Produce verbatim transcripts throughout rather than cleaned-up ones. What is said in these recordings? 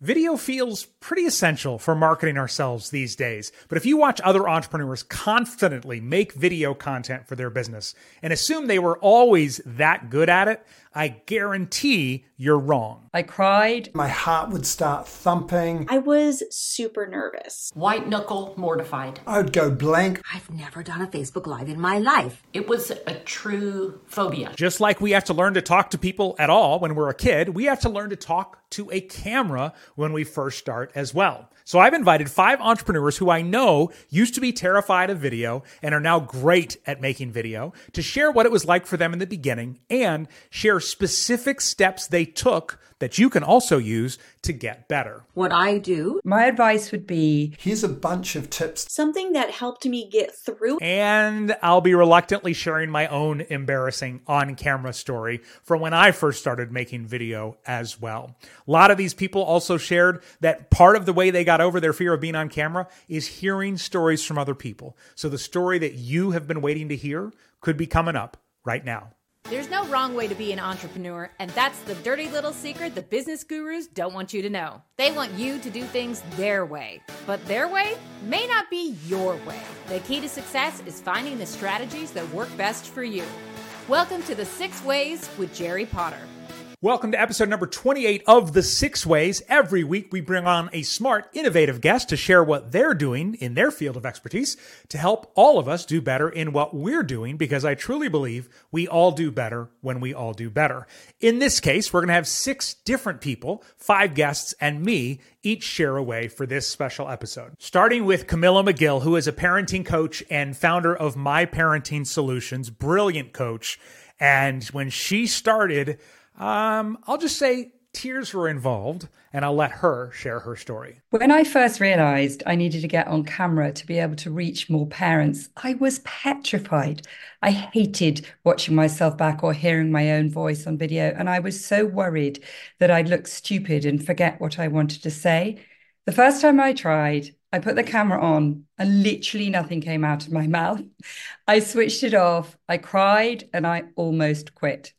Video feels pretty essential for marketing ourselves these days. But if you watch other entrepreneurs confidently make video content for their business and assume they were always that good at it, I guarantee you're wrong. I cried. My heart would start thumping. I was super nervous. White knuckle mortified. I would go blank. I've never done a Facebook Live in my life. It was a true phobia. Just like we have to learn to talk to people at all when we're a kid, we have to learn to talk to a camera when we first start as well. So I've invited five entrepreneurs who I know used to be terrified of video and are now great at making video to share what it was like for them in the beginning and share specific steps they took that you can also use to get better. What I do, My advice would be, Here's a bunch of tips. Something that helped me get through. And I'll be reluctantly sharing my own embarrassing on-camera story from when I first started making video as well. A lot of these people also shared that part of the way they got over their fear of being on camera is hearing stories from other people. So the story that you have been waiting to hear could be coming up right now. There's no wrong way to be an entrepreneur, and that's the dirty little secret the business gurus don't want you to know. They want you to do things their way, but their way may not be your way. The key to success is finding the strategies that work best for you. Welcome to The Six Ways with Jerry Potter. Welcome to episode number twenty-eight of The Six Ways. Every week we bring on a smart, innovative guest to share what they're doing in their field of expertise to help all of us do better in what we're doing, because I truly believe we all do better when we all do better. In this case, we're going to have six different people, five guests, and me, each share a way for this special episode. Starting with Camilla McGill, who is a parenting coach and founder of My Parenting Solutions, brilliant coach. And when she started, Um, I'll just say tears were involved, and I'll let her share her story. When I first realized I needed to get on camera to be able to reach more parents, I was petrified. I hated watching myself back or hearing my own voice on video, and I was so worried that I'd look stupid and forget what I wanted to say. The first time I tried, I put the camera on and literally nothing came out of my mouth. I switched it off, I cried, and I almost quit.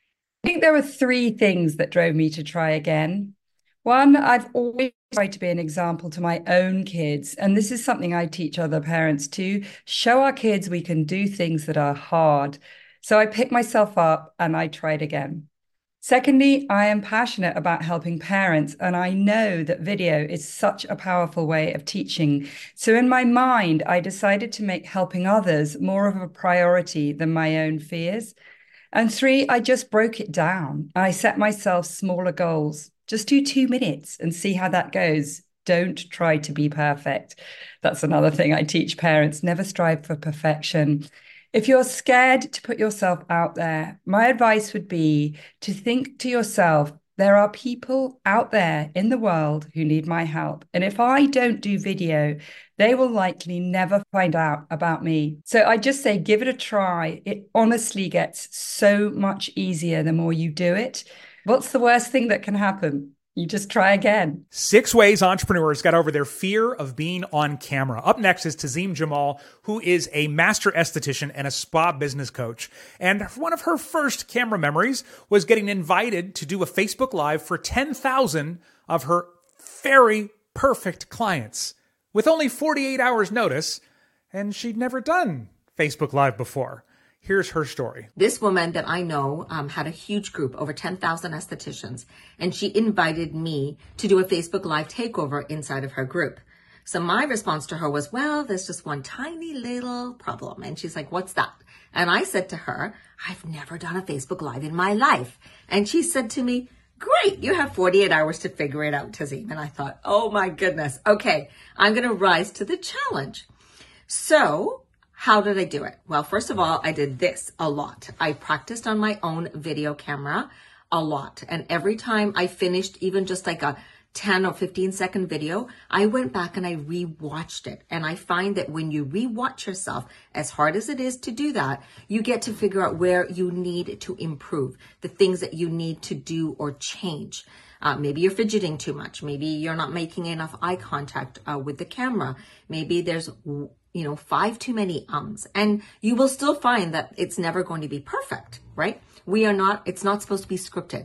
I think there were three things that drove me to try again. One, I've always tried to be an example to my own kids, and this is something I teach other parents too. Show our kids we can do things that are hard. So I picked myself up and I tried again. Secondly, I am passionate about helping parents, and I know that video is such a powerful way of teaching. So in my mind, I decided to make helping others more of a priority than my own fears. And three, I just broke it down. I set myself smaller goals. Just do two minutes and see how that goes. Don't try to be perfect. That's another thing I teach parents. Never strive for perfection. If you're scared to put yourself out there, my advice would be to think to yourself, there are people out there in the world who need my help. And if I don't do video, they will likely never find out about me. So I just say, give it a try. It honestly gets so much easier the more you do it. What's the worst thing that can happen? You just try again. Six ways entrepreneurs got over their fear of being on camera. Up next is Tazim Jamal, who is a master esthetician and a spa business coach. And one of her first camera memories was getting invited to do a Facebook Live for ten thousand of her very perfect clients with only forty-eight hours notice. And she'd never done Facebook Live before. Here's her story. This woman that I know um, had a huge group, over ten thousand estheticians, and she invited me to do a Facebook Live takeover inside of her group. So my response to her was, well, there's just one tiny little problem. And she's like, what's that? And I said to her, I've never done a Facebook Live in my life. And she said to me, great, you have forty-eight hours to figure it out, Tazim. And I thought, oh my goodness, okay, I'm going to rise to the challenge. So how did I do it? Well, first of all, I did this a lot. I practiced on my own video camera a lot. And every time I finished even just like a ten or fifteen second video, I went back and I rewatched it. And I find that when you rewatch yourself, as hard as it is to do that, you get to figure out where you need to improve, the things that you need to do or change. Uh, maybe you're fidgeting too much. Maybe you're not making enough eye contact uh, with the camera. Maybe there's you know, five too many ums, and you will still find that it's never going to be perfect, right? We are not, it's not supposed to be scripted.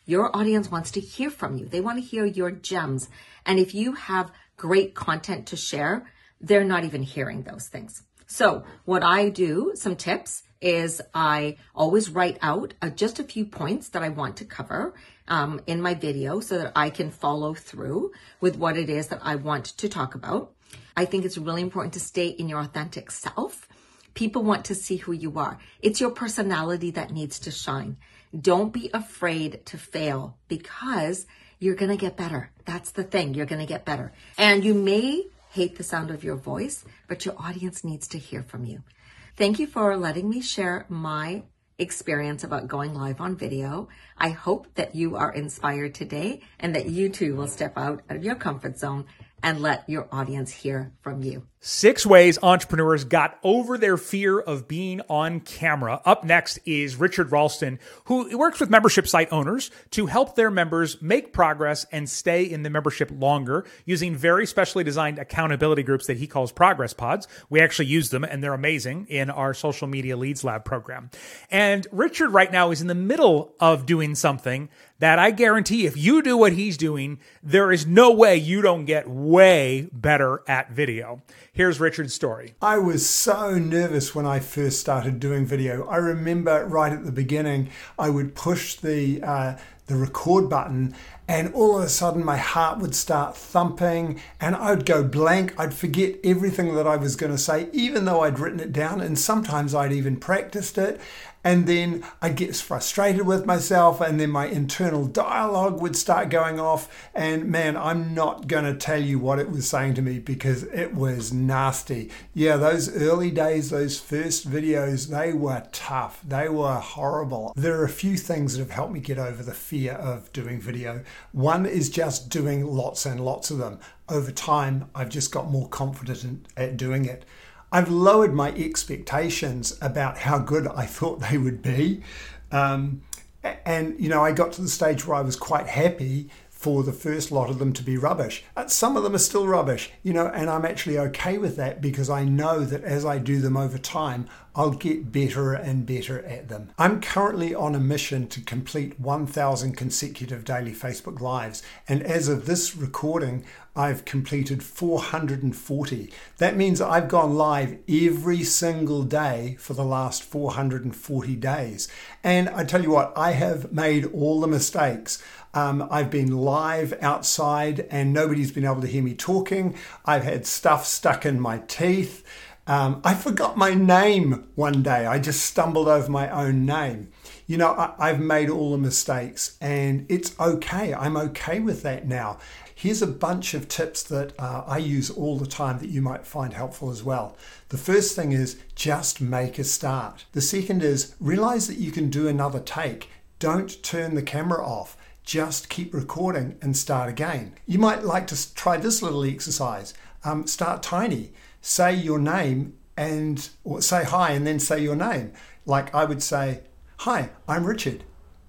Your audience wants to hear from you. They want to hear your gems. And if you have great content to share, they're not even hearing those things. So what I do, some tips, is I always write out uh, just a few points that I want to cover um, in my video so that I can follow through with what it is that I want to talk about. I think it's really important to stay in your authentic self. People want to see who you are. It's your personality that needs to shine. Don't be afraid to fail because you're going to get better. That's the thing. You're going to get better. And you may hate the sound of your voice, but your audience needs to hear from you. Thank you for letting me share my experience about going live on video. I hope that you are inspired today and that you too will step out of your comfort zone and let your audience hear from you. Six ways entrepreneurs got over their fear of being on camera. Up next is Richard Ralston, who works with membership site owners to help their members make progress and stay in the membership longer using very specially designed accountability groups that he calls Progress Pods. We actually use them, and they're amazing in our Social Media Leads Lab program. And Richard right now is in the middle of doing something that I guarantee if you do what he's doing, there is no way you don't get way better at video. Here's Richard's story. I was so nervous when I first started doing video. I remember right at the beginning, I would push the uh, the record button and all of a sudden my heart would start thumping and I'd go blank. I'd forget everything that I was going to say, even though I'd written it down, and sometimes I'd even practiced it. And then I'd get frustrated with myself, and then my internal dialogue would start going off. And man, I'm not going to tell you what it was saying to me because it was nasty. Yeah, those early days, those first videos, they were tough. They were horrible. There are a few things that have helped me get over the fear of doing video. One is just doing lots and lots of them. Over time, I've just got more confident at doing it. I've lowered my expectations about how good I thought they would be. Um, and, you know, I got to the stage where I was quite happy for the first lot of them to be rubbish. Uh, some of them are still rubbish, you know, and I'm actually okay with that because I know that as I do them over time, I'll get better and better at them. I'm currently on a mission to complete one thousand consecutive daily Facebook Lives. And as of this recording, I've completed four hundred forty. That means I've gone live every single day for the last four hundred forty days. And I tell you what, I have made all the mistakes. Um, I've been live outside and nobody's been able to hear me talking. I've had stuff stuck in my teeth. Um, I forgot my name one day. I just stumbled over my own name. You know, I, I've made all the mistakes and it's okay. I'm okay with that now. Here's a bunch of tips that uh, I use all the time that you might find helpful as well. The first thing is just make a start. The second is realize that you can do another take. Don't turn the camera off. Just keep recording and start again. You might like to try this little exercise. Um, start tiny. Say your name and or say hi and then say your name. Like I would say, hi, I'm Richard.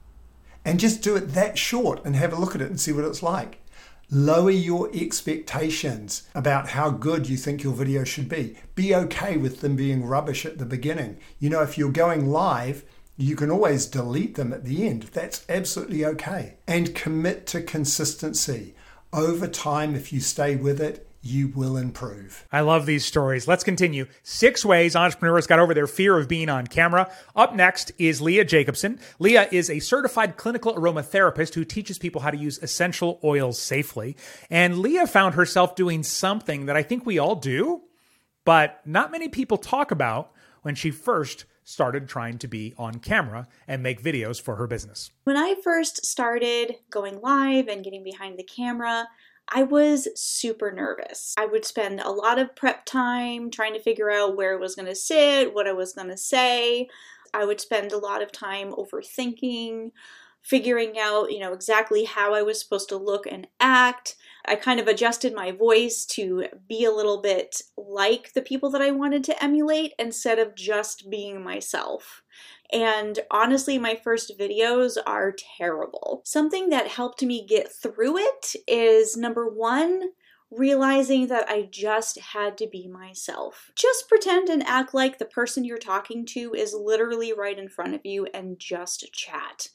And just do it that short and have a look at it and see what it's like. Lower your expectations about how good you think your video should be. Be okay with them being rubbish at the beginning. You know, if you're going live, you can always delete them at the end. That's absolutely okay. And commit to consistency. Over time, if you stay with it, you will improve. I love these stories. Let's continue. Six ways entrepreneurs got over their fear of being on camera. Up next is Leah Jacobson. Leah is a certified clinical aromatherapist who teaches people how to use essential oils safely. And Leah found herself doing something that I think we all do, but not many people talk about when she first started trying to be on camera and make videos for her business. When I first started going live and getting behind the camera, I was super nervous. I would spend a lot of prep time trying to figure out where I was going to sit, what I was going to say. I would spend a lot of time overthinking, figuring out, you know, exactly how I was supposed to look and act. I kind of adjusted my voice to be a little bit like the people that I wanted to emulate instead of just being myself. And honestly, my first videos are terrible. Something that helped me get through it is, number one, realizing that I just had to be myself. Just pretend and act like the person you're talking to is literally right in front of you and just chat.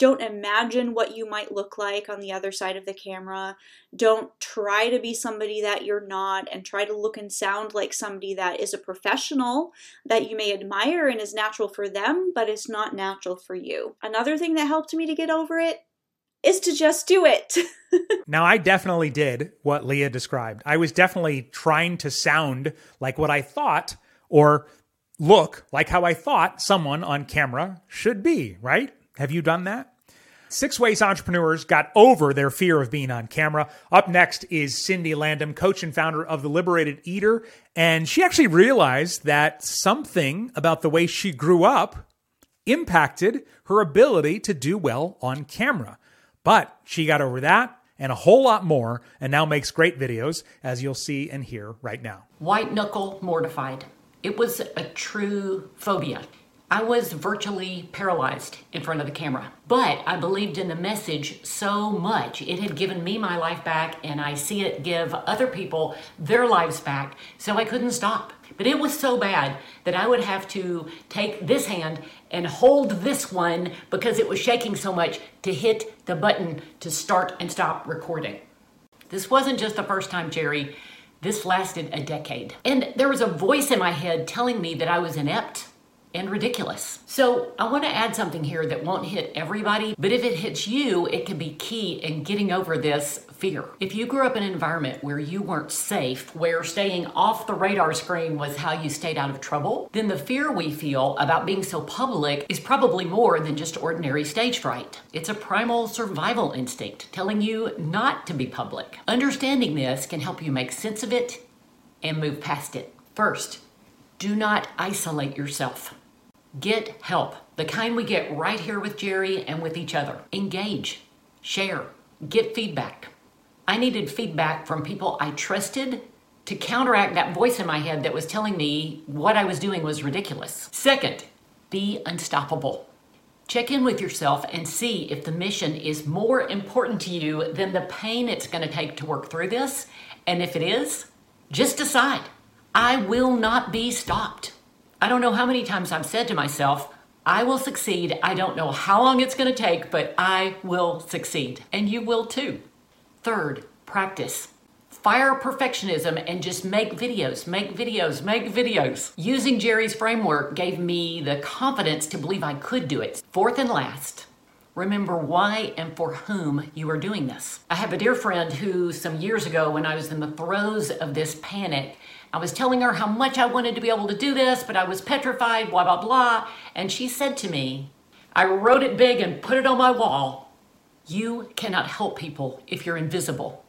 Don't imagine what you might look like on the other side of the camera. Don't try to be somebody that you're not and try to look and sound like somebody that is a professional that you may admire and is natural for them, but it's not natural for you. Another thing that helped me to get over it is to just do it. Now, I definitely did what Leah described. I was definitely trying to sound like what I thought or look like how I thought someone on camera should be, right? Have you done that? Six Ways entrepreneurs got over their fear of being on camera. Up next is Cindy Landham, coach and founder of The Liberated Eater. And she actually realized that something about the way she grew up impacted her ability to do well on camera. But she got over that and a whole lot more and now makes great videos, as you'll see and hear right now. White knuckle mortified. It was a true phobia. I was virtually paralyzed in front of the camera, but I believed in the message so much. It had given me my life back, and I see it give other people their lives back, so I couldn't stop. But it was so bad that I would have to take this hand and hold this one because it was shaking so much to hit the button to start and stop recording. This wasn't just the first time, Jerry. This lasted a decade. And there was a voice in my head telling me that I was inept and ridiculous. So I want to add something here that won't hit everybody, but if it hits you, it can be key in getting over this fear. If you grew up in an environment where you weren't safe, where staying off the radar screen was how you stayed out of trouble, then the fear we feel about being so public is probably more than just ordinary stage fright. It's a primal survival instinct telling you not to be public. Understanding this can help you make sense of it and move past it. First, do not isolate yourself. Get help, the kind we get right here with Jerry and with each other. Engage, share, get feedback. I needed feedback from people I trusted to counteract that voice in my head that was telling me what I was doing was ridiculous. Second, be unstoppable. Check in with yourself and see if the mission is more important to you than the pain it's going to take to work through this. And if it is, just decide, I will not be stopped. I don't know how many times I've said to myself, I will succeed. I don't know how long it's going to take, but I will succeed. And you will too. Third, practice. Fire perfectionism and just make videos, make videos, make videos. Using Jerry's framework gave me the confidence to believe I could do it. Fourth and last, remember why and for whom you are doing this. I have a dear friend who some years ago, when I was in the throes of this panic, I was telling her how much I wanted to be able to do this, but I was petrified, blah, blah, blah. And she said to me, I wrote it big and put it on my wall, you cannot help people if you're invisible.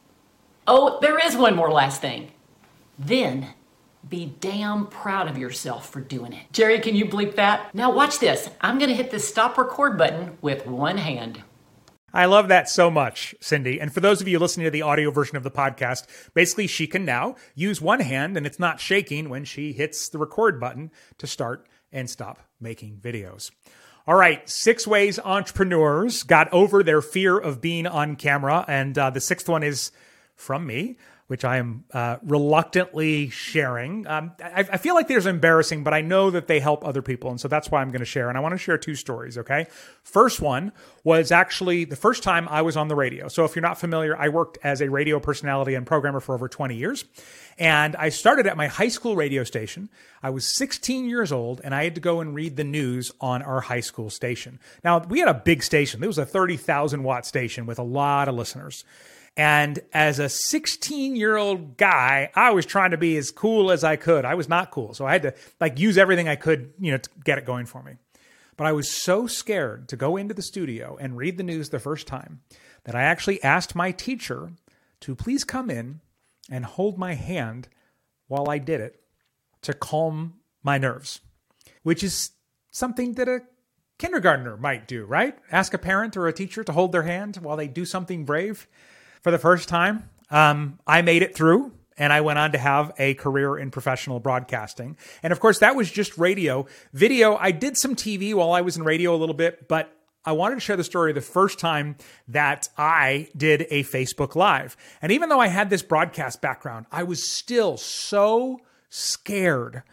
Oh, there is one more last thing. Then be damn proud of yourself for doing it. Jerry, can you bleep that? Now watch this. I'm going to hit this stop record button with one hand. I love that so much, Cindy. And for those of you listening to the audio version of the podcast, basically she can now use one hand and it's not shaking when she hits the record button to start and stop making videos. All right, Six Ways entrepreneurs got over their fear of being on camera. And uh, the sixth one is from me, which I am uh, reluctantly sharing. Um, I, I feel like there's embarrassing, but I know that they help other people. And so that's why I'm going to share. And I want to share two stories, okay? First one was actually the first time I was on the radio. So if you're not familiar, I worked as a radio personality and programmer for over twenty years. And I started at my high school radio station. I was sixteen years old, and I had to go and read the news on our high school station. Now, we had a big station. It was a thirty thousand watt station with a lot of listeners. And as a sixteen-year-old guy, I was trying to be as cool as I could. I was not cool. So I had to like use everything I could, you know, to get it going for me. But I was so scared to go into the studio and read the news the first time that I actually asked my teacher to please come in and hold my hand while I did it to calm my nerves, which is something that a kindergartner might do, right? Ask a parent or a teacher to hold their hand while they do something brave. For the first time, um, I made it through, and I went on to have a career in professional broadcasting. And of course, that was just radio. Video, I did some T V while I was in radio a little bit, but I wanted to share the story of the first time that I did a Facebook Live. And even though I had this broadcast background, I was still so scared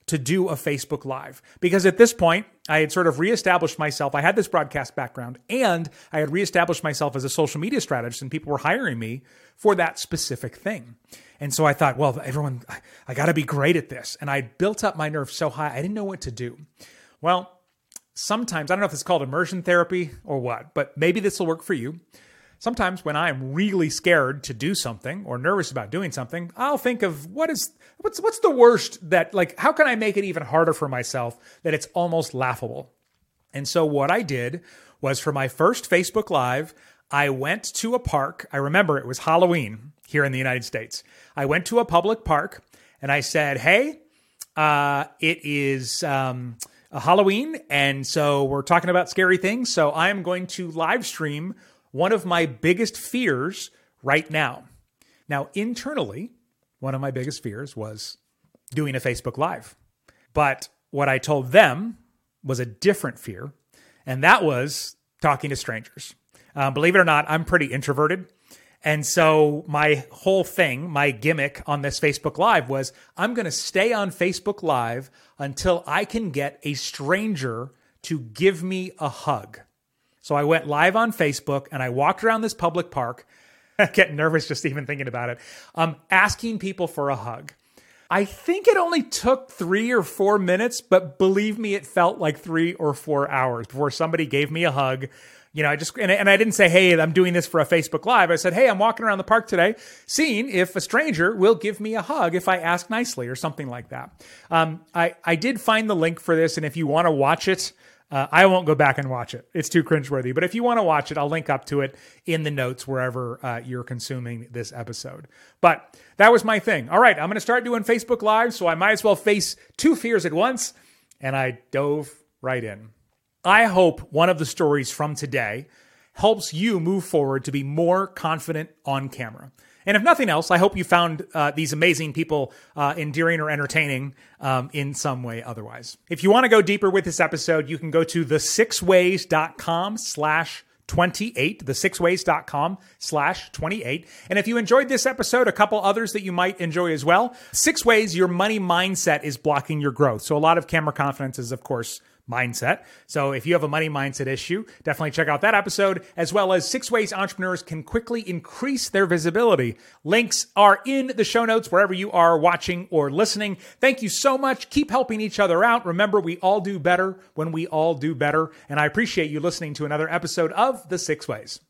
to do a Facebook Live, because at this point I had sort of reestablished myself. I had this broadcast background and I had reestablished myself as a social media strategist, and people were hiring me for that specific thing. And so I thought, well, everyone, I, I got to be great at this. And I built up my nerves so high, I didn't know what to do. Well, sometimes, I don't know if it's called immersion therapy or what, but maybe this will work for you. Sometimes when I'm really scared to do something or nervous about doing something, I'll think of what is, what's, what's the worst that, like, how can I make it even harder for myself that it's almost laughable? And so what I did was, for my first Facebook Live, I went to a park. I remember it was Halloween here in the United States. I went to a public park and I said, hey, uh, it is um, a Halloween. And so we're talking about scary things. So I'm going to live stream one of my biggest fears right now. Now, internally, one of my biggest fears was doing a Facebook Live. But what I told them was a different fear, and that was talking to strangers. Uh, believe it or not, I'm pretty introverted. And so my whole thing, my gimmick on this Facebook Live was, I'm going to stay on Facebook Live until I can get a stranger to give me a hug. So I went live on Facebook and I walked around this public park, getting nervous just even thinking about it, um, asking people for a hug. I think it only took three or four minutes, but believe me, it felt like three or four hours before somebody gave me a hug. You know, I just, and, and I didn't say, hey, I'm doing this for a Facebook Live. I said, hey, I'm walking around the park today, seeing if a stranger will give me a hug if I ask nicely or something like that. Um, I, I did find the link for this, and if you want to watch it, Uh, I won't go back and watch it. It's too cringeworthy. But if you want to watch it, I'll link up to it in the notes wherever uh, you're consuming this episode. But that was my thing. All right, I'm going to start doing Facebook Live, so I might as well face two fears at once. And I dove right in. I hope one of the stories from today helps you move forward to be more confident on camera. And if nothing else, I hope you found uh, these amazing people uh, endearing or entertaining um, in some way otherwise. If you want to go deeper with this episode, you can go to the six ways dot com slash twenty-eight, the six ways dot com slash twenty-eight. And if you enjoyed this episode, a couple others that you might enjoy as well. Six ways your money mindset is blocking your growth. So a lot of camera confidence is, of course, mindset. So if you have a money mindset issue, definitely check out that episode, as well as six ways entrepreneurs can quickly increase their visibility. Links are in the show notes wherever you are watching or listening. Thank you so much. Keep helping each other out. Remember, we all do better when we all do better. And I appreciate you listening to another episode of The Six Ways.